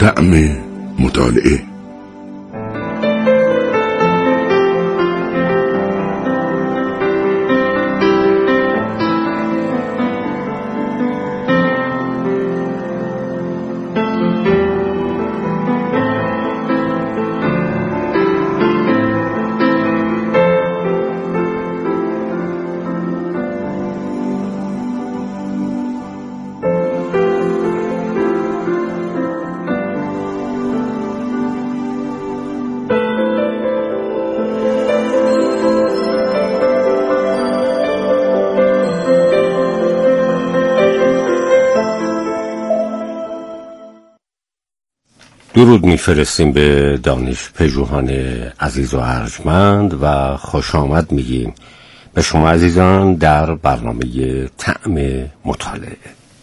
طعم مطالعه. درود میفرستیم به دانش پژوهان عزیز و ارجمند و خوش آمد میگیم به شما عزیزان در برنامه طعم مطالعه.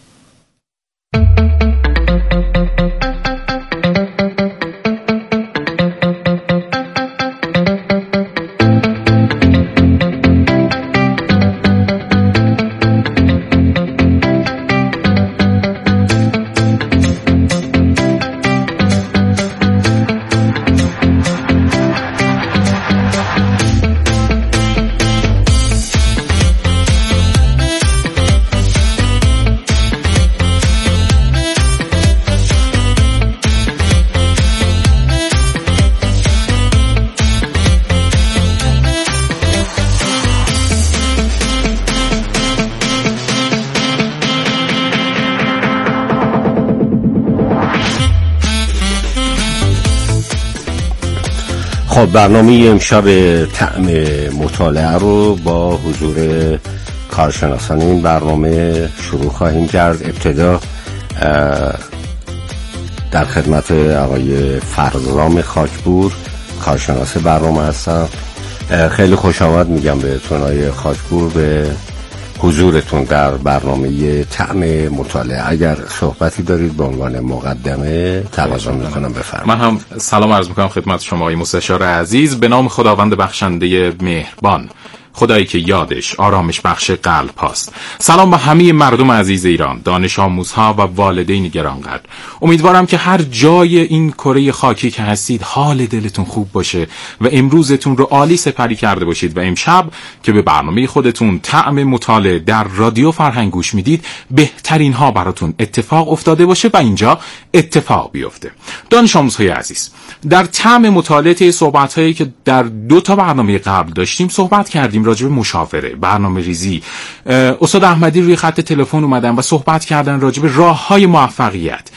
خب برنامه امشب طعم مطالعه رو با حضور کارشناسان این برنامه شروع خواهیم کرد. ابتدا در خدمت آقای فرزام خاکپور کارشناس برنامه هستم. خیلی خوش آمد میگم بهتون آقای خاکپور به حضورتون در برنامه طعم مطالعه. اگر صحبتی دارید به عنوان مقدمه تقاضا میکنم بفرمایید. من هم سلام عرض میکنم خدمت شما آقای مستشار عزیز. به نام خداوند بخشنده مهربان، خدایی که یادش آرامش بخش قلب هاست. سلام به همه مردم عزیز ایران، دانش آموزها و والدین گرانقدر. امیدوارم که هر جای این کره خاکی که هستید حال دلتون خوب باشه و امروزتون رو عالی سپری کرده باشید و امشب که به برنامه خودتون طعم مطالعه در رادیو فرهنگ گوش میدید بهترین ها براتون اتفاق افتاده باشه و اینجا اتفاق بیفته. دانش آموزهای عزیز، در طعم مطالعه صحبت‌هایی که در 2 تا برنامه قبل داشتیم صحبت کردیم راجع به مشاوره، برنامه ریزی. استاد احمدی روی خط تلفن اومدن و صحبت کردن راجع به راه‌های موفقیت.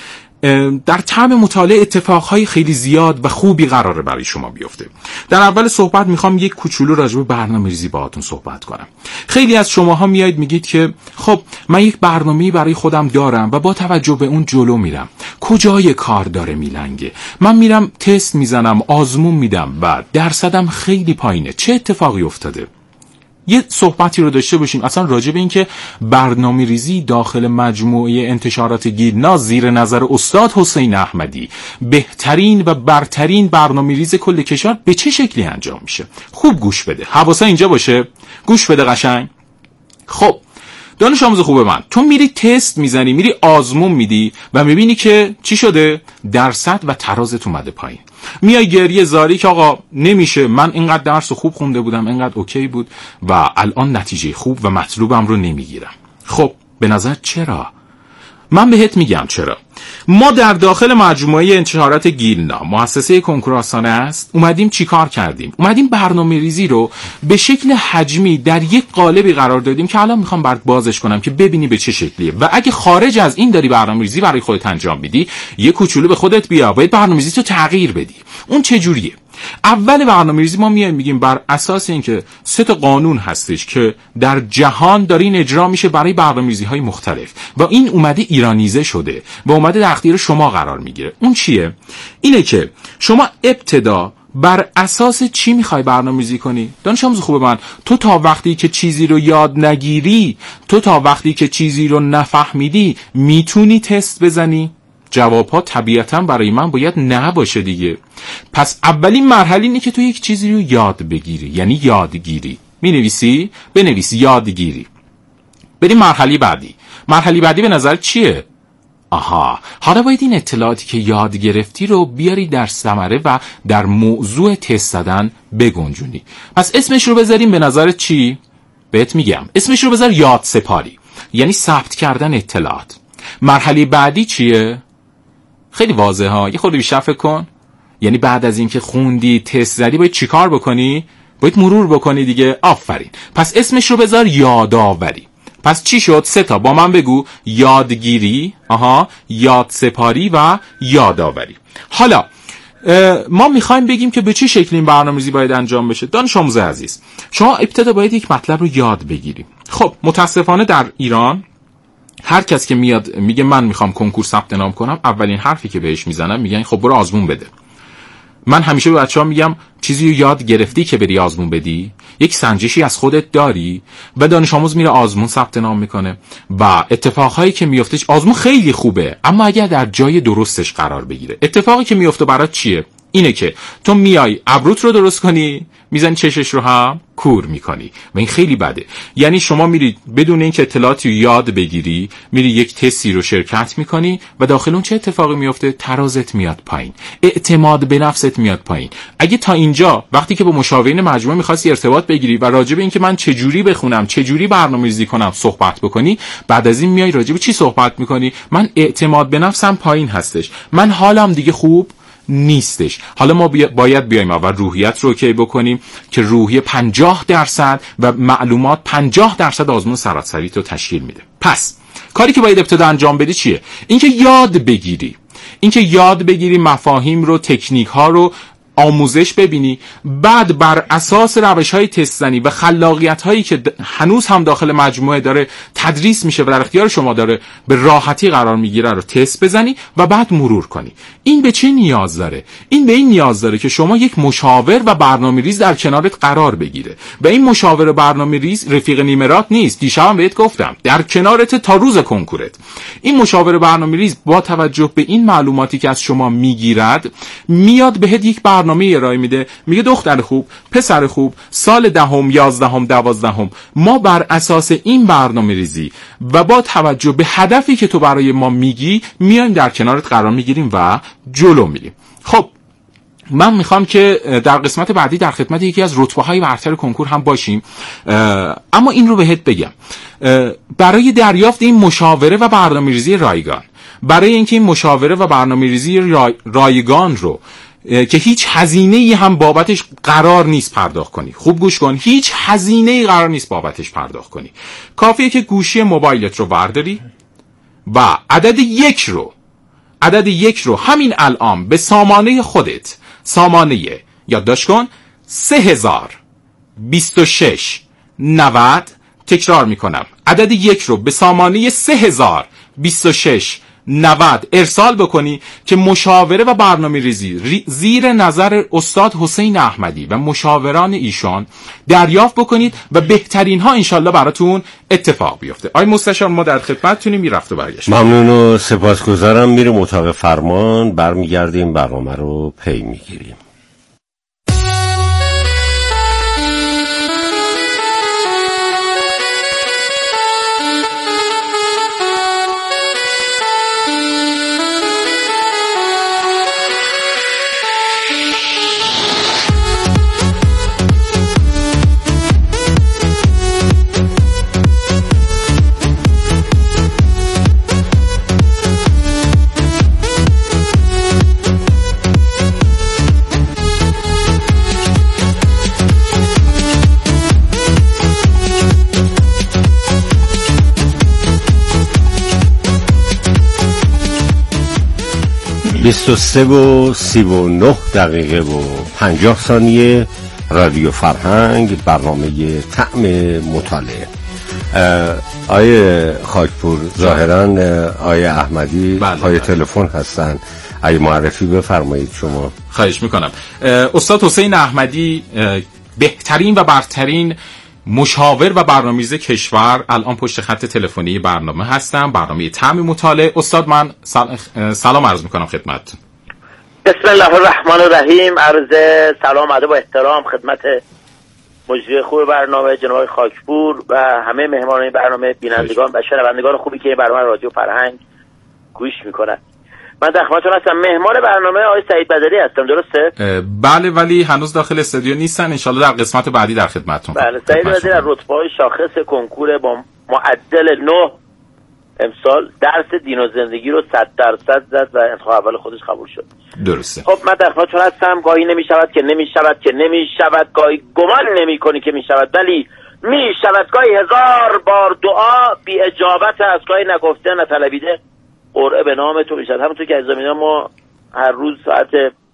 در طعم مطالعه اتفاقهای خیلی زیاد و خوبی قراره برای شما بیفته. در اول صحبت میخوام یک کوچولو راجع به برنامه‌ریزی باهاتون صحبت کنم. خیلی از شماها میایید میگید که خب من یک برنامه‌ای برای خودم دارم و با توجه به اون جلو میرم. کجای کار داره میلنگه؟ من میرم تست میزنم، آزمون میدم و درصدم خیلی پایینه. چه اتفاقی افتاده؟ یه صحبتی رو داشته باشیم اصلا راجع به این که برنامه ریزی داخل مجموعه انتشارات گیلنا زیر نظر استاد حسین احمدی بهترین و برترین برنامه ریز کل کشور به چه شکلی انجام میشه. خوب گوش بده، حواسا اینجا باشه، گوش بده قشنگ. خب دانش آموز خوب من، تو میری تست میزنی، میری آزمون میدی و میبینی که چی شده؟ درصد و ترازت اومده پایین. میای گریه زاری که آقا نمیشه، من اینقدر درس خوب خونده بودم، اینقدر اوکی بود و الان نتیجه خوب و مطلوبم رو نمیگیرم. خب به نظر چرا؟ من بهت میگم چرا. ما در داخل مجموعه انتشارات گیلنا، مؤسسه کنکور آستانه است، اومدیم چیکار کردیم؟ اومدیم برنامه ریزی رو به شکل حجمی در یک قالبی قرار دادیم که الان میخوام برات بازش کنم که ببینی به چه شکلیه و اگه خارج از این داری برنامه ریزی برای خودت انجام میدی، یه کوچولو به خودت بیا، باید برنامه ریزی تو تغییر بدی. اون چه جوریه؟ اول برنامه‌ریزی ما میگیم بر اساس اینکه 3 تا قانون هستش که در جهان داره این اجرا میشه برای برنامه‌ریزی‌های مختلف و این اومده ایرانیزه شده و اومده در اختیار شما قرار میگیره. اون چیه؟ اینه که شما ابتدا بر اساس چی میخوای برنامه‌ریزی کنی؟ دانش آموز خوب من، تو تا وقتی که چیزی رو یاد نگیری، تو تا وقتی که چیزی رو نفهمیدی میتونی تست بزنی؟ جواب ها طبیعتاً برای من باید نه باشه دیگه. پس اولین مرحله اینه که تو یک چیزی رو یاد بگیری، یعنی یادگیری. می‌نویسی؟ بنویس یادگیری. بریم مرحله بعدی. مرحله بعدی به نظر چیه؟ آها، حالا باید این اطلاعاتی که یاد گرفتی رو بیاری در ثمره و در موضوع تست زدن بگنجونی. پس اسمش رو بذاریم به نظر چی؟ بهت میگم اسمش رو بذار یاد سپاری، یعنی ثبت کردن اطلاعات. مرحله بعدی چیه؟ خیلی واضحه ها، یه خورده بیشتر فکر کن. یعنی بعد از اینکه خوندی تست زدی باید چیکار بکنی؟ باید مرور بکنی دیگه. آفرین. پس اسمش رو بذار یادآوری. پس چی شد؟ 3 تا با من بگو: یادگیری، یاد سپاری و یادآوری. حالا ما میخوایم بگیم که به چه شکلی این برنامه‌ریزی باید انجام بشه. دانش آموز عزیز، شما ابتدا باید یک مطلب رو یاد بگیری. خب متاسفانه در ایران هر کس که میاد میگه من میخوام کنکور ثبت نام کنم، اولین حرفی که بهش میزنن میگن خب برو آزمون بده. من همیشه به بچه‌ها میگم چیزی رو یاد گرفتی که بری آزمون بدی؟ یک سنجشی از خودت داری؟ و دانش آموز میره آزمون ثبت نام میکنه و اتفاقهایی که میفته، آزمون خیلی خوبه اما اگر در جای درستش قرار بگیره، اتفاقی که میفته برات چیه؟ اینه که تو میای ابروت رو درست کنی، میزنی چشش رو هم کور میکنی و این خیلی بده. یعنی شما میری بدون اینکه اطلاعاتی رو یاد بگیری، میری یک تستی رو شرکت میکنی و داخل اون چه اتفاقی میفته؟ ترازت میاد پایین، اعتماد به نفست میاد پایین. اگه تا اینجا وقتی که با مشاورین مجموعه میخواستی ارتباط بگیری و راجع به اینکه من چجوری بخونم، چجوری برنامه‌ریزی کنم صحبت بکنی، بعد از این میای راجع به چی صحبت میکنی؟ من اعتماد به نفسم پایین هستش، من حالم دیگه خوب نیستش. حالا ما باید بیایم اول روحیت رو اوکی بکنیم که روحیه 50% و معلومات 50% آزمون سراسری تو تشکیل میده. پس کاری که باید ابتدا انجام بدی چیه؟ اینکه یاد بگیری مفاهیم رو، تکنیک ها رو آموزش ببینی، بعد بر اساس روش‌های تست زنی و خلاقیت‌هایی که هنوز هم داخل مجموعه داره تدریس میشه و در اختیار شما داره به راحتی قرار میگیره رو تست بزنی و بعد مرور کنی. این به چه نیاز داره؟ این به این نیاز داره که شما یک مشاور و برنامه‌ریز در کنارت قرار بگیره و این مشاور و برنامه‌ریز رفیق نیمرات نیست. دیشبم بهت گفتم در کنارت تا روز کنکورت. این مشاور و برنامه‌ریز با توجه به این معلوماتی که از شما میگیرد میاد بهت یک برنامه ارائه میده، میگه دختر خوب، پسر خوب، سال 10م، 11م، 12م ما بر اساس این برنامه‌ریزی و با توجه به هدفی که تو برای ما میگی میایم در کنارت قرار میگیریم و جلو میریم. خب من میخوام که در قسمت بعدی در خدمت یکی از رتبه‌های برتر کنکور هم باشیم، اما این رو بهت بگم، برای دریافت این مشاوره و برنامه‌ریزی رایگان، برای اینکه این مشاوره و برنامه‌ریزی رایگان رو که هیچ هزینه‌ای هم بابتش قرار نیست پرداخت کنی، خوب گوش کن، هیچ هزینه‌ای قرار نیست بابتش پرداخت کنی، کافیه که گوشی موبایلت رو ورداری و عدد یک رو همین الان به سامانه خودت، سامانه یادداشت کن 302690، تکرار میکنم، عدد 1 رو به سامانه 302690 ارسال بکنی که مشاوره و برنامه‌ریزی زیر نظر استاد حسین احمدی و مشاوران ایشان دریافت بکنید و بهترین ها انشالله براتون اتفاق بیفته. آقای مستشار ما در خدمتتونیم، میرفت و برگشت. ممنون و سپاسگزارم. میریم اتاق فرمان، برمیگردیم برنامه رو پی میگیریم. بیست و 39 دقیقه و 50 ثانیه. رادیو فرهنگ، برنامه طعم مطالعه. آیه خاکپور، ظاهراً آیه احمدی پای تلفن هستن، آیه معرفی بفرمایید شما. خواهش میکنم. استاد حسین احمدی بهترین و برترین مشاور و برنامه‌ریز کشور الان پشت خط تلفنی برنامه هستم، برنامه طعم مطالعه. استاد من سلام عرض میکنم خدمتتون. بسم الله الرحمن الرحیم. عرض سلام ادب و احترام خدمت مجری خوب برنامه جناب خاکپور و همه مهمانان برنامه، بینندگان و شنوندگان خوبی که برنامه رادیو فرهنگ گوش میکنن. من در خدمتتون هستم. مهمان برنامه آقای سعید بدلی هستم، درسته؟ بله، ولی هنوز داخل استودیو نیستن. انشالله در قسمت بعدی در خدمتتون. بله، سعید بدلی در رتبه‌های شاخص کنکور با معدل 9 امسال درس دین و زندگی رو 100% زد و انتخاب اول خودش قبول شد. درسته. خب من در خدمتتون هستم. گاهی نمیشود، گاهی گمان نمی‌کنی که میشود، ولی میشود. گاهی 1000 بار دعا بی اجابت است، گاهی نگفته نطلبیده قرعه به نام تو میشد. همونطور که از زمینه ما هر روز ساعت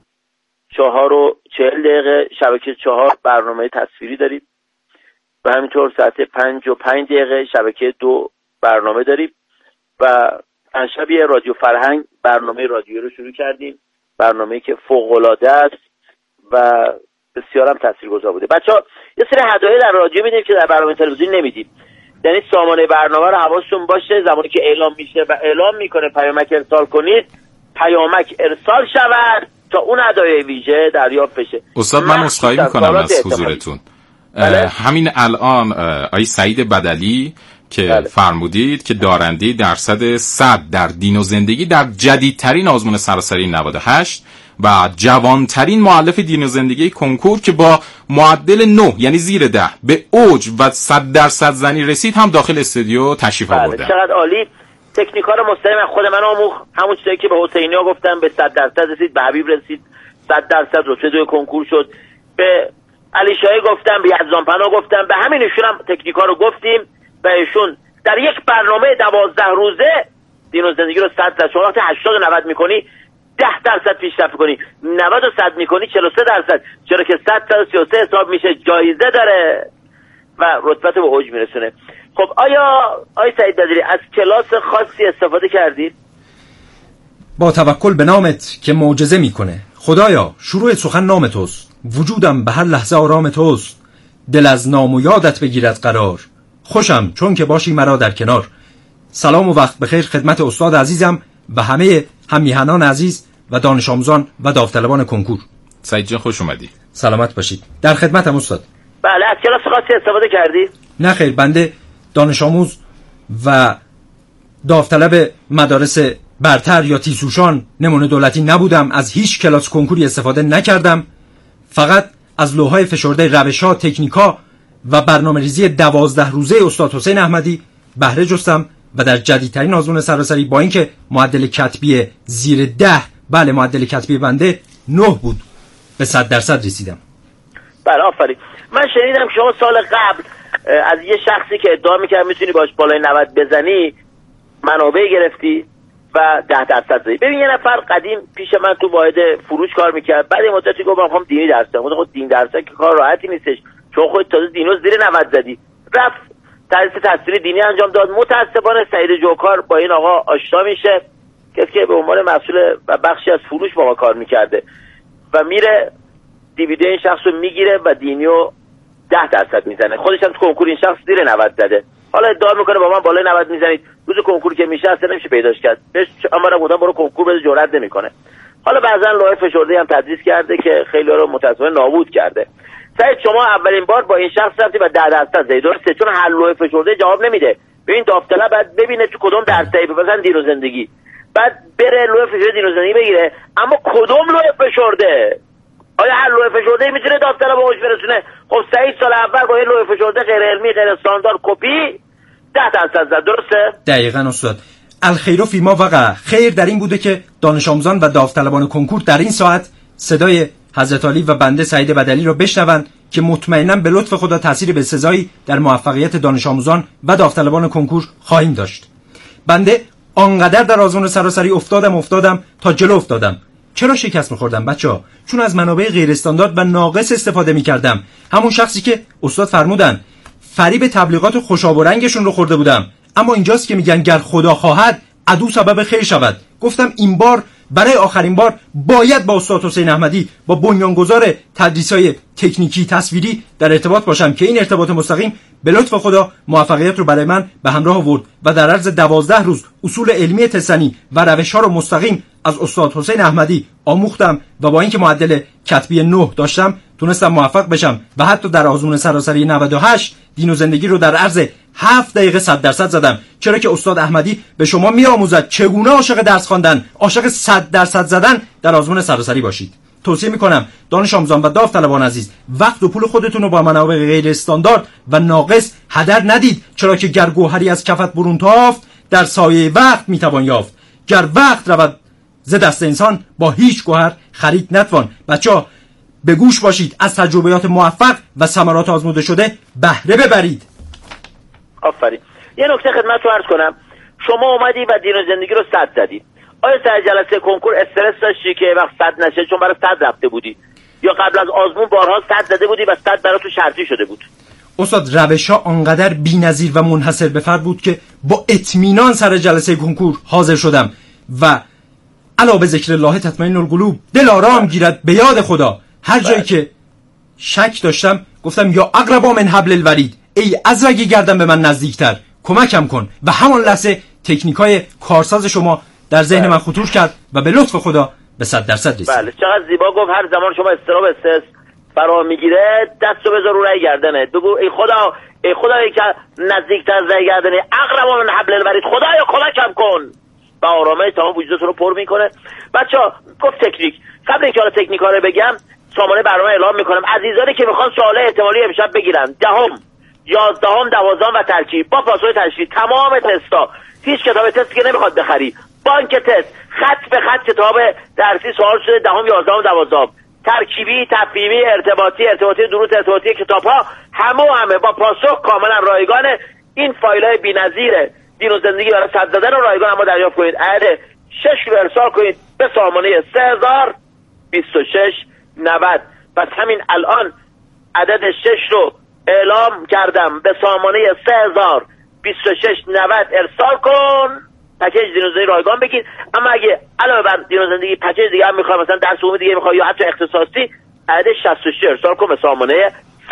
4:40 شبکه 4 برنامه تصویری داریم و همینطور ساعت 5:05 شبکه 2 برنامه داریم و امشب رادیو فرهنگ برنامه رادیو رو شروع کردیم، برنامه‌ای که فوق‌العاده است و بسیار هم تاثیرگذار بوده. بچه‌ها یه سری هدايا در رادیو میدیم که در برنامه تلویزیونی نمیدیم، یعنی سامانه برنامه رو حواستون باشه زمانی که اعلام میشه و اعلام میکنه پیامک ارسال کنید، پیامک ارسال شود تا اون هدايای ویژه دریافت بشه. استاد من عذرخواهی میکنم از حضورتون. همین الان آقای سعید بدلی که فرمودید که دارنده درصد 100 در دین و زندگی در جدیدترین آزمون سراسری 98 و جوانترین مؤلف دین و زندگی کنکور که با معدل 9 یعنی زیر 10 به اوج و 100% زنی رسید هم داخل استودیو تشریف آورده. چقدر عالی. تکنیکار مستقیم خود من آموخت، همون چیزی که به حسینیا گفتم، به 100% رسید، به حبیب رسید 100% رتبه 2 کنکور شد، به علی شاهی گفتم، به یزدانپناه گفتم، به همین ایشون هم تکنیکا رو گفتیم و ایشون در یک برنامه 12 روزه دین و زندگی رو 100%. شما وقتی 80 و 90 میکنی 10% پیشرفت کنی، 90 و 100 میکنی 43%، چرا که 133 حساب میشه، جایزه داره و رتبت به اوج میرسونه. خب آیا سعید بدلی از کلاس خاصی استفاده کردید؟ با توکل به نامت که معجزه میکنه. خدایا شروع سخن نام توست، وجودم به هر لحظه آرام توست، دل از نام و یادت بگیرد قرار، خوشم چون که باشی مرا در کنار. سلام و وقت بخیر خدمت استاد عزیزم و همه هم‌میهنان عزیز و دانش آموزان و داوطلبان کنکور. سعید جان خوش اومدی. سلامت باشید. در خدمتم استاد. بله، از کلاس خاصی استفاده کردی؟ نه خیر، بنده دانش آموز و داوطلب مدارس برتر یا تیزهوشان نمونه دولتی نبودم، از هیچ کلاس کنکوری استفاده نکردم، فقط از لوح‌های فشرده روش‌ها، تکنیک‌ها و برنامه‌ریزی 12 روزه استاد حسین احمدی بهره جستم و در جدیدترین آزمون سراسری با اینکه معدل کتبی زیر 10، بله معدل کتبی بنده 9 بود، به 100% رسیدم. بله آفرین. من شنیدم شما سال قبل از یه شخصی که ادعا می‌کرد میتونی باش بالای 90 بزنی منابع گرفتی و 10% زدی. ببین یه نفر قدیم پیش من تو واحد فروش کار میکرد، بعد مدتی گفت من می‌خوام دینی درس بدم. خود دین درس که کار راحتی نیستش، چون خودت تازه دینو زیر 90 زدی. رفت تدریس تصویری دینی انجام داد. متأسفانه سعید جوکار با این آقا آشنا میشه، کسی که به عنوان مسئول و بخشی از فروش با ما کار میکرده و میره دیویدیو این شخص رو میگیره و دینیو 10% میزنه. خودش هم تو کنکور این شخص زیر 90 زده. حالا ادعا میکنه با من بالای 90 میزنید، روز کنکور که میشه اصلا نمیشه پیداش کرد. بهش اما بودن برو کنکور بده، جرئت نمیکنه. حالا بعضن لوح فشرده هم تدریس کرده که خیلی رو متأسفانه نابود کرده. سعید شما اولین بار با این شخص رفتی و 10% زدی، درسته؟ چون هر لوح فشرده جواب نمیده. ببین داوطلب بعد ببینه تو کدوم درسایی، مثلا دین و زندگی، بعد بره لوح فشرده دین و زندگی بگیره، اما کدوم لوح فشرده؟ آیا هر لوح فشرده میتونه داوطلب به اوج برسونه؟ خب سعید سال اول با این لوح فشرده غیر علمی، غیر استاندارد کپی 10% زد، درسته؟ دقیقاً استاد. الخیر فی ما وقع. خیر در این بوده که دانش آموزان و داوطلبان کنکور در این ساعت صدای حضرت علی و بنده سعید بدلی را بشنوند که مطمئناً به لطف خدا تأثیر بسزایی در موفقیت دانش آموزان و داوطلبان کنکور خواهیم داشت. بنده آنقدر در آزمون سراسری افتادم تا جلو افتادم. چرا شکست می‌خوردم بچه‌ها؟ چون از منابع غیر استاندارد و ناقص استفاده می‌کردم. همون شخصی که استاد فرمودن فریب تبلیغات خوشاب و رنگشون رو خورده بودم. اما اینجاست که میگن گر خدا خواهد عدو سبب خیر شود. گفتم این بار برای آخرین بار باید با استاد حسین احمدی، با بنیانگذار تدریس‌های تکنیکی تصویری در ارتباط باشم که این ارتباط مستقیم به لطف خدا موفقیت رو برای من به همراه آورد و در عرض 12 روز اصول علمی تستنی و روش‌ها رو مستقیم از استاد حسین احمدی آموختم و با اینکه معدل کتبی 9 داشتم تونستم موفق بشم و حتی در آزمون سراسری 98 دین و زندگی رو در عرض 7 دقیقه 100% زدم، چرا که استاد احمدی به شما میآموزد چگونه عاشق درس خواندن، عاشق 100% زدن در آزمون سراسری باشید. توصیه میکنم دانش آموزان و داوطلبان عزیز، وقت و پول خودتون رو با منابع غیر استاندارد و ناقص هدر ندید، چرا که گر گوهری از کفت برون تافت، در سایه وقت میتوان یافت. گر وقت رود ز دست انسان، با هیچ گوهر خرید نتوان. بچه‌ها به گوش باشید، از تجربیات موفق و ثمرات آزموده شده بهره ببرید. آفرین. یه نکته خدمتتون عرض کنم، شما اومدی و دین و زندگی رو 100 زدی. آیا سر جلسه کنکور استرس داشتی که وقت 100 نشه چون برای 100 رفته بودی، یا قبل از آزمون بارها 100 زده بودی و 100 برای تو شرطی شده بود؟ استاد روش‌ها آنقدر بی‌نظیر و منحصر به فرد بود که با اطمینان سر جلسه کنکور حاضر شدم و علاوه ذکر الله تطمئن القلوب، دل آرام گیرد به یاد خدا. هر جایی که شک داشتم گفتم یا اقربا من حبل الورید، ای از رگ گردن به من نزدیکتر، کمکم کن. و همان لحظه تکنیکای کارساز شما در ذهن من خطور کرد و به لطف خدا به 100% رسید. بله، چقدر زیبا گفت. هر زمان شما استراب استرس فرا میگیره، دستو بذار رو رگ گردنت، بگو ای خدا، ای خدایی که نزدیکتر از رگ گردنی، اقربا من حبل الورید، خدایا کمکم کن. و آرامش تمام وجودتون رو پر میکنه. بچا گفت تکنیک. قبل اینکه حالا تکنیکا رو بگم، سامانه برنامه اعلام میکنم. عزیزانی که میخوان سوال احتمالی امشب بگیرن، 10ام، 11ام، 12ام و ترکیب با پاسخ تشریح تمام تستا، هیچ کتاب تست که نمیخواد بخری، بانک تست خط به خط کتاب درسی سوال شده 10ام، 11ام، 12ام، ترکیبی، تفهیمی، ارتباطی دروس ارتباطی کتاب‌ها همه با پاسخ کاملا رایگان. این فایل‌های بی‌نظیره دین و زندگی برای 100 زدن رو رایگان اما دریافت کنید. عدد 6 رو ارسال کنید به سامانه 302690. پس همین الان عدد 6 رو اعلام کردم، به سامانه 302690 ارسال کن، پکیج دین و زندگی رایگان بگید. اما اگه علاوه بر دین و زندگی پکیج دیگه هم میخوای، مثلا درس عمومی دیگه میخوای یا حتی اختصاصی، عدد 66 ارسال کن به سامانه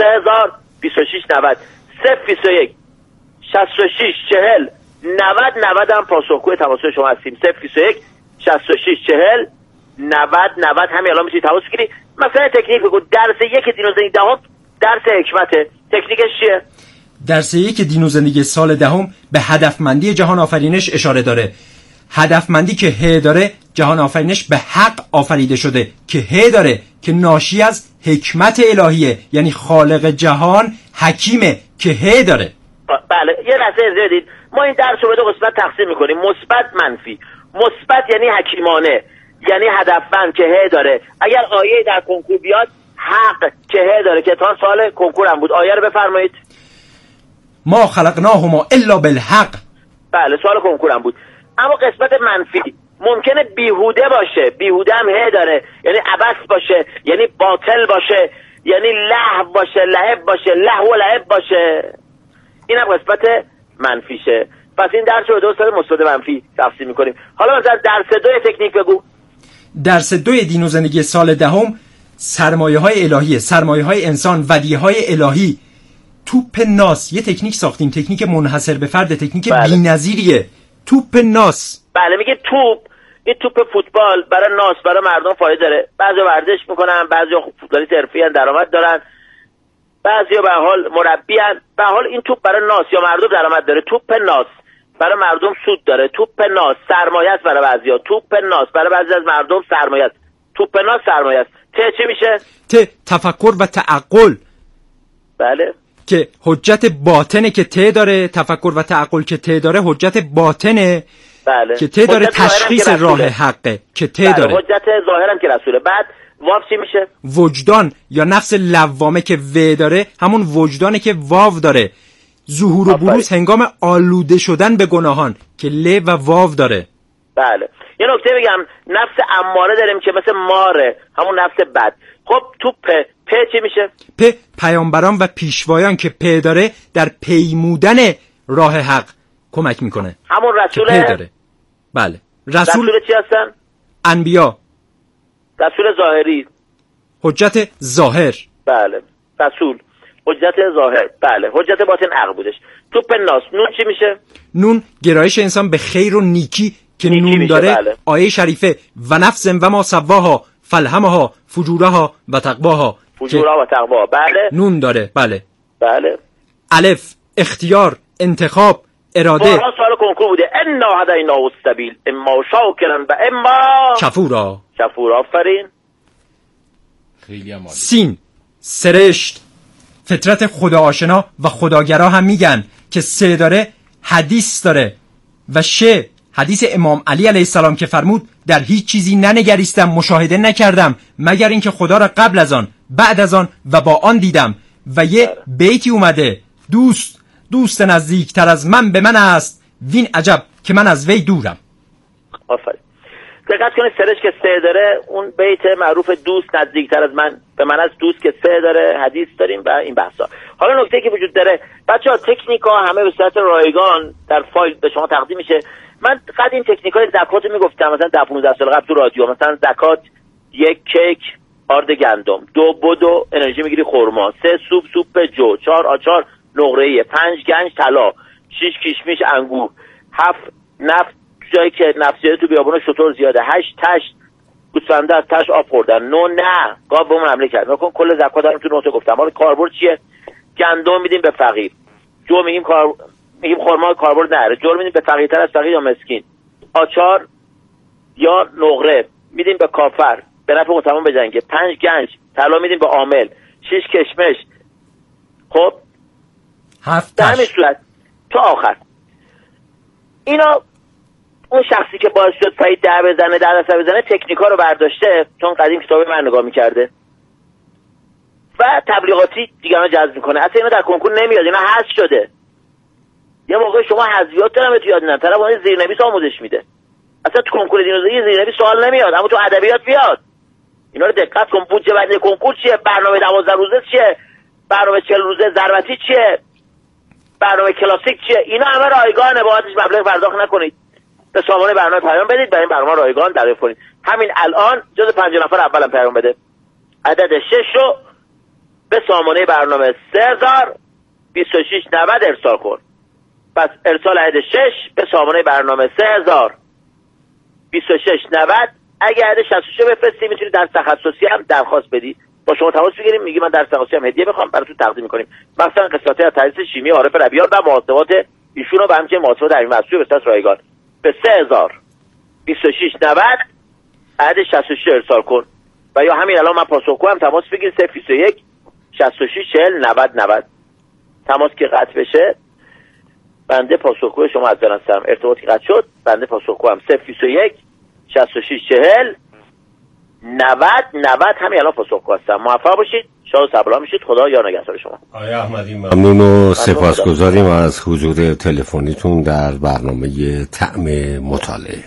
302690. 021 66 40 90 هم پاسخگوی تماس‌های شما هستیم. 021 66 40 90 همین الان میتونید تماس بگیرید. مثلا تکنیک بگو، درس 1 دین و زندگی 10ام درس حکمته، تکنیکش چیه؟ درس 1 دین و زندگی سال 10م به هدفمندی جهان آفرینش اشاره داره. هدفمندی که ه داره، جهان آفرینش به حق آفریده شده که ه داره، که ناشی از حکمت الهیه، یعنی خالق جهان حکیمه که ه داره. بله، یه لحظه اجازه بدید، ما این درس رو به دو قسمت تقسیم میکنیم، مثبت منفی. مثبت یعنی حکیمانه، یعنی هدفمند که ه داره. اگر آیه در کنکور بیاد، حق که ه داره، که تا سال کنکور هم بود. آیه رو بفرمایید. ما خلقناهما الا بالحق. بله، سوال کنکور هم بود. اما قسمت منفی ممکنه بیهوده باشه، بیهوده هم ه داره، یعنی عبث باشه، یعنی باطل باشه، یعنی لهو باشه، لعب باشه، لهو و لعب باشه. این هم قسمت منفیشه. پس این درس رو دو سال مثبت منفی تقسیم می‌کنیم. حالا مثلا درس 2 تکنیک بگو. درس 2 دین و زندگی سال 10م سرمایه‌های الهی، سرمایه‌های انسان، ودیعه‌های الهی. توپ ناس، یه تکنیک ساختیم، تکنیک منحصر به فرد، تکنیک بی‌نظیریه. توپ ناس. بله، میگه توپ، این توپ فوتبال برای ناس، برای مردم فایده داره. بعضی ورزش میکنن، بعضی فوتبالیست حرفه‌ای درآمد دارن، بعضیا به حال مربیان. به حال این توپ برای ناس یا مردم درآمد داره. توپ ناس برای مردم سود داره. توپ ناس سرمایه است برای بعضیا. توپ ناس برای بعضی از مردم سرمایه است. توپ ناس سرمایه است. چی میشه؟ تفکر و تعقل. بله، که حجت باطنه که ته داره، تفکر و تعقل که ته داره حجت باطنه. بله، که ته داره تشخیص راه حقه که ته داره. حجت ظاهرم که رسوله. بعد واو چی میشه؟ وجدان یا نفس لوامه که و داره، همون وجدانه که واو داره. ظهور و بروز هنگام آلوده شدن به گناهان که ل و واو داره. بله، یه نکته بگم، نفس اماره داریم که مثل ماره، همون نفس بد. خب تو پ چی میشه؟ پیامبران و پیشوایان که پ داره در پیمودن راه حق کمک میکنه. همون رسول داره. بله، رسول چی هستن؟ انبیا. رسول ظاهری، حجت ظاهر. بله، رسول حجت ظاهر. بله، حجت باطن عقل بودش. توپ ناس. نون چی میشه؟ نون گرایش انسان به خیر و نیکی که نون داره. بله. آیه شریفه و نفس و ما سواها فلهمها فجورها و تقواها. فجورها و تقوا. بله، نون داره. بله. بله. الف اختیار انتخاب، اراده. بارها سوال کنکور بوده. انا هدیناه السبیل اما شاکرا و اما کفورا. آفرین. خیلی عالی. سین، سرشت. فطرت خدا آشنا و خداگرا هم میگن که سه داره حدیث داره و شه حدیث امام علی علیه السلام که فرمود در هیچ چیزی ننگریستم، مشاهده نکردم مگر اینکه خدا را قبل از آن، بعد از آن و با آن دیدم. و یه بیتی اومده: دوست نزدیکتر از من به من است، وین عجب که من از وی دورم. آفرین. دقت کنید سرش که سه داره، اون بیت معروف دوست نزدیکتر از من به من است، دوست که سه داره، حدیث داریم و این بحثا. حالا نکته که وجود داره بچه‌ها، تکنیکا همه به صورت رایگان در فایل به شما تقدیم میشه. من قدیم تکنیکای زکات رو میگفتم، مثلا 10-15 سال قبل تو رادیو، مثلا زکات 1 کیک آرد گندم، 2 بدو انرژی میگیری خرما، 3 سوپ جو، 4 آچار نقره‌ای، 5 گنج طلا، 6 کشمش انگور، 7 نفت جایی که نفسیه تو بیابون شطور زیاده، 8 تشت گوسفنده از تشت آب خوردن، 9 نه گاو بهمون حمله کرد. نکن کل زکات دارم تو نقطه گفتم. حالا کاربرد چیه؟ گندم میدیم به فقیر، جو میگیم خرما کاربرد نره، جو میدیم به فقیرتر از فقیر یا مسکین، آچار یا نقره میدیم به کافر به نفع متمم بجنگه، 5 گنج طلا میدیم به عامل، 6 کشمش. خب 7 در همین صورت تا آخر اینا اون شخصی که باعث شد فرید در دست بزنه تکنیکا رو برداشته، چون قدیم کتاب من نگاه میکرده و تبلیغاتی دیگران جذب میکنه. اصلا اینا در کنکور نمیاد، اینا حذف شده. یه موقع شما حذفیات دارم تو یاد نمیاد، طرف اون زیرنویس آموزش میده. اصلا تو کنکور دینوزی زیرنویس سوال نمیاد، اما تو ادبیات بیاد. اینا رو دقت کن. بودجه بندی کنکور چیه؟ برنامه 12 روزه چیه؟ برنامه 40 روزه ضربتی چیه؟ برنامه کلاسیک چیه؟ اینا همه رایگانه، باهاتش مبلغ پرداخت نکنید. به سامانه برنامه پیام بدید، برای این برنامه رایگان دریافت کنید. همین الان جز 5 نفر اولم پیام بده. عدد 6 رو به سامانه برنامه 302690 ارسال کن. پس ارسال عدد 6 به سامانه برنامه 302690. اگه عدد 66 بفرستی میتونی درس تخصصی هم درخواست بدی. با شما تماس بگیریم، میگی من درس تخصصی هم هدیه میخوام براتون تقدیم میکنیم. مثلا قسمت از تدریس شیمی عارف ربیعی و محاسبات ایشون رو به همچنین محاسبات در این مسئول به صورت رایگان به 302690 عدد 66 ارسال کن. و یا همین الان من پاسخگو هم تماس بگیر 021 66 40 90 90. تماس که قطع بشه بنده پاسخگو شما از هستم. ارتباطی قطع شد بنده پاسخگو هم 021 66 40 90 90. همین الان پاسخگو هستم. موفق باشید، شاد و صبرا میشید. خدا یار نگهدار شما. آقای احمدی ممنون و سپاسگزاریم از حضور تلفنیتون در برنامه طعم مطالعه.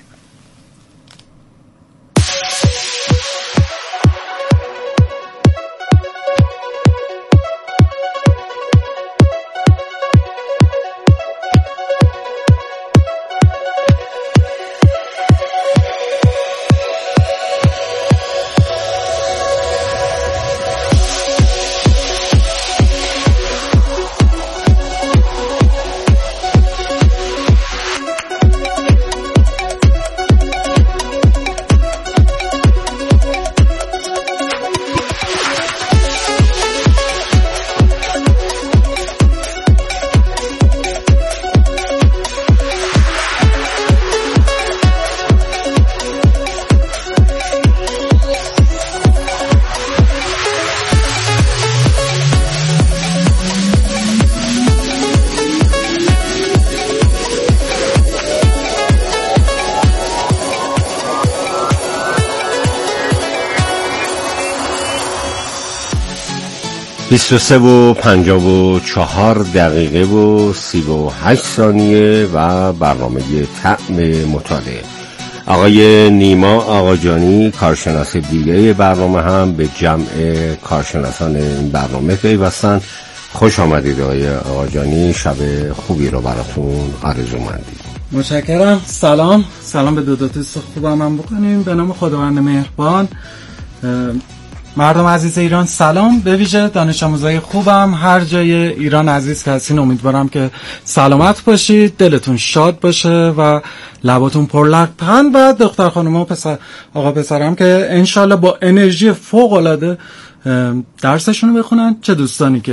بیست و 54 دقیقه و 38 ثانیه و برنامه طعم مطالعه. آقای نیما آقاجانی کارشناس دیگه برنامه هم به جمع کارشناسان این برنامه پیوستن. خوش آمدید آقای آقاجانی، شب خوبی رو براتون آرزومندیم. متشکرم. سلام به دو دوست خوبم هم بکنیم. به نام خداوند مهربان. مردم عزیز ایران سلام، به ویژه دانش آموزای خوبم هر جای ایران عزیز که هستین، امیدوارم که سلامت باشید، دلتون شاد باشه و لباتون پر لبخند و دختر خانوما و آقا پسرم که انشالله با انرژی فوق العاده درسشون رو بخونن. چه دوستانی که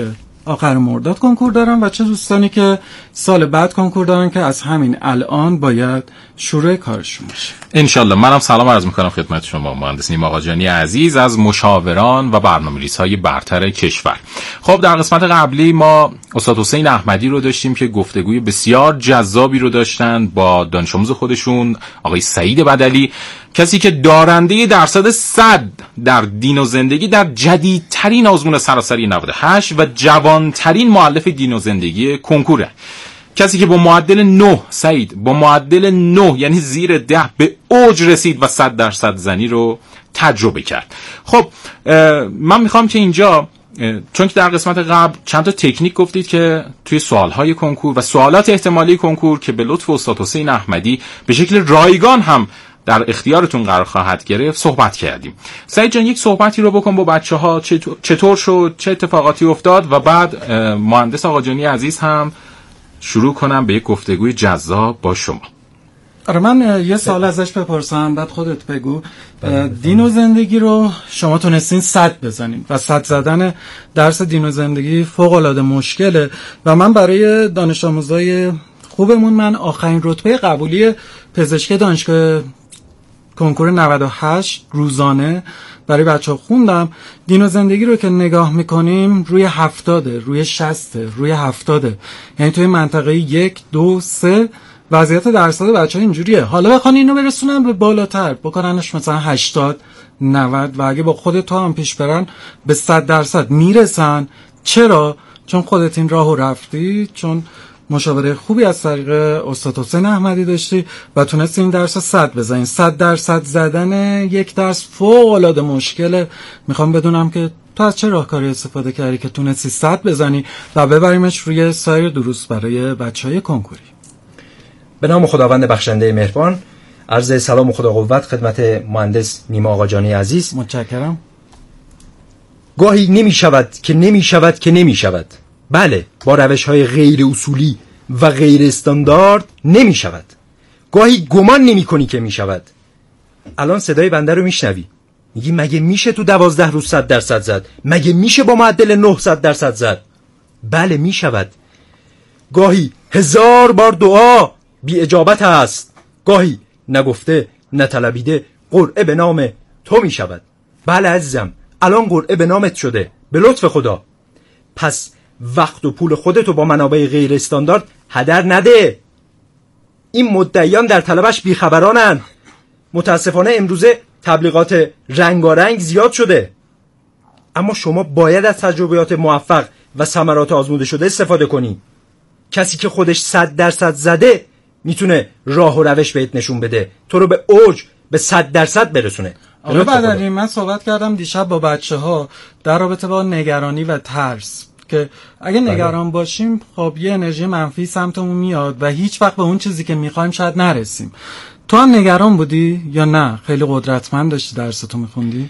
آخر مرداد کنکور دارن و چه دوستانی که سال بعد کنکور دارن که از همین الان باید شروع کارشون باشه. انشالله. منم سلام عرض میکنم خدمت شما مهندس نیما آقاجانی عزیز از مشاوران و برنامه‌ریزهای برتر کشور. خب در قسمت قبلی ما استاد حسین احمدی رو داشتیم که گفتگوی بسیار جذابی رو داشتن با دانش آموز خودشون آقای سعید بدلی، کسی که دارنده درصد 100 در دین و زندگی در جدیدترین آزمون سراسری 98 و جوانترین مؤلف دین و زندگی کنکوره. کسی که با معدل 9 سعید با معدل 9 یعنی زیر 10 به اوج رسید و 100% زنی رو تجربه کرد. خب من میخوام که اینجا، چون که در قسمت قبل چند تا تکنیک گفتید که توی سوالهای کنکور و سوالات احتمالی کنکور که به لطف استاد حسین احمدی به شکل رایگان هم در اختیارتون قرار خواهد گرفت صحبت کردیم. سعید جان یک صحبتی رو بکن با بچه‌ها، چطور شد، چه اتفاقاتی افتاد و بعد مهندس آقاجانی عزیز هم شروع کنم به یک گفتگوی جذاب با شما. آره من یه سوال ازش بپرسم بعد خودت بگو. دین و زندگی رو شما تونستین 100 بزنین و 100 زدن درس دین و زندگی فوق‌العاده مشکله و من برای دانش آموزای خوبمون من آخرین رتبه قبولی پزشکی دانشگاه کنکور 98 روزانه برای بچه‌ها خوندم. دین و زندگی رو که نگاه میکنیم روی 70، روی 60، روی 70، یعنی توی منطقه 1 2 3 وضعیت درصد بچه‌ها اینجوریه. حالا بخوان اینو برسونن به بالاتر بکننش مثلا 80 90 و اگه با خود تو هم پیش برن به 100% میرسن. چرا؟ چون خودت این راهو رفتی، چون مشاوره خوبی از طریق استاد حسین احمدی داشتی و تونستی این درس 100 بزنی. 100% زدن یک درس فوق‌العاده مشکله. میخوام بدونم که تو از چه راهکاری استفاده کردی که تونستی 100 بزنی و ببریمش روی سایر دروس برای بچهای کنکوری. به نام خداوند بخشنده مهربان، عرض سلام و خدا قوت خدمت مهندس نیما آقاجانی عزیز. متشکرم. گاهی نمی شود. بله، با روش‌های غیر اصولی و غیر استاندارد نمی شود. گاهی گمان نمی کنی که می شود. الان صدای بنده رو میشنوی، میگی مگه میشه تو 12 روز 100% زد؟ مگه میشه با معدل 900% زد؟ بله می شود. گاهی 1000 بار دعا بی اجابت است. گاهی نگفته نطلبیده قرعه به نام تو می شود. بله عزیزم، الان قرعه به نامت شده به لطف خدا. پس وقت و پول خودتو با منابع غیر استاندارد هدر نده. این مدعیان در طلبش بیخبرانند. متاسفانه امروزه تبلیغات رنگارنگ زیاد شده، اما شما باید از تجربیات موفق و ثمرات آزموده شده استفاده کنی. کسی که خودش 100% زده میتونه راه و روش بهت نشون بده، تو رو به اوج به 100% برسونه. آقا بدلی، من صحبت کردم دیشب با بچه‌ها در رابطه با نگرانی و ترس که اگه نگران باشیم خب یه انرژی منفی سمتمون میاد و هیچ وقت به اون چیزی که میخوایم شاید نرسیم. تو هم نگران بودی یا نه؟ خیلی قدرتمند داشتی درستو میخوندی؟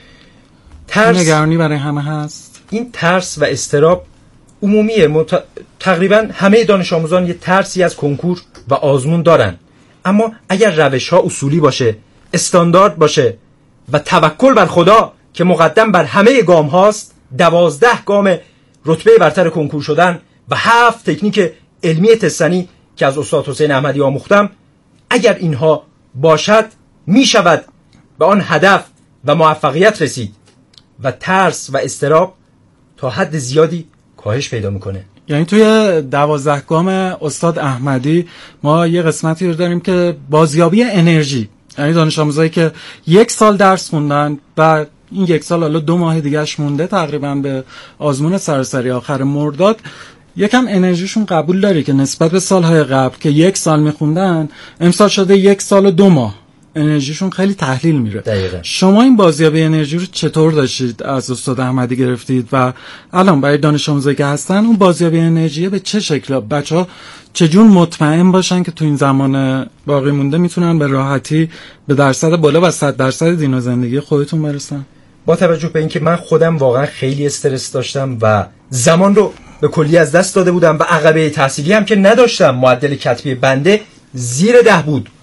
ترس نگرانی برای همه هست. این ترس و اضطراب عمومیه. تقریبا همه دانش آموزان یه ترسی از کنکور و آزمون دارن، اما اگر روش ها اصولی باشه، استاندارد باشه و توکل بر خدا که مقدم بر همه گام هاست، 12 گام رتبه برتر کنکور شدن و 7 تکنیک علمی تستنی که از استاد حسین احمدی آموختم، اگر اینها باشد می شود به آن هدف و موفقیت رسید و ترس و اضطراب تا حد زیادی کاهش پیدا میکنه. یعنی توی 12 گام استاد احمدی ما یه قسمتی رو داریم که بازیابی انرژی، یعنی دانش آموزایی که 1 سال درس خوندن و این 1 سال حالا 2 ماه دیگهش مونده تقریبا به آزمون سراسری آخر مرداد، یکم انرژیشون قبول داره که نسبت به سالهای قبل که 1 سال میخوندن امسال شده 1 سال و 2 ماه انرژیشون خیلی تحلیل میره. دقیقا. شما این بازیابی انرژی رو چطور داشتید از استاد احمدی گرفتید و الان برای دانش آموزایی که هستن اون بازیابی انرژی به چه شکل؟ بچه‌ها چجور مطمئن باشن که تو این زمان باقی مونده میتونن به راحتی به درصد بالا و 100% دین و زندگی خودتون برسن؟ با توجه به اینکه من خودم واقعا خیلی استرس داشتم و زمان رو به کلی از دست داده بودم و عقبه تحصیلی هم که نداشتم، معدل کتبی بنده زیر 10 بود.